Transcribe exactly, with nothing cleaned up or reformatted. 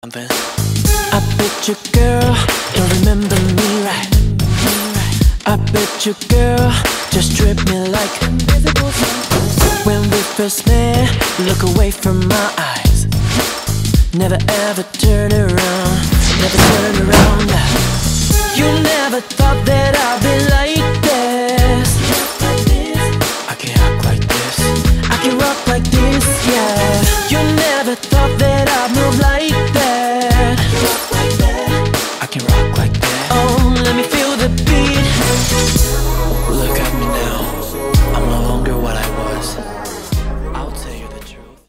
something. I bet your girl don't remember me right. I bet your girl just tripped me like invisible. When we first met, look away from my eyes. Never ever turn around, never turn around. You never thought that I'd be like this. I can act like this, I can rock like this, yeah. You never thought that I'd move like that. I can rock like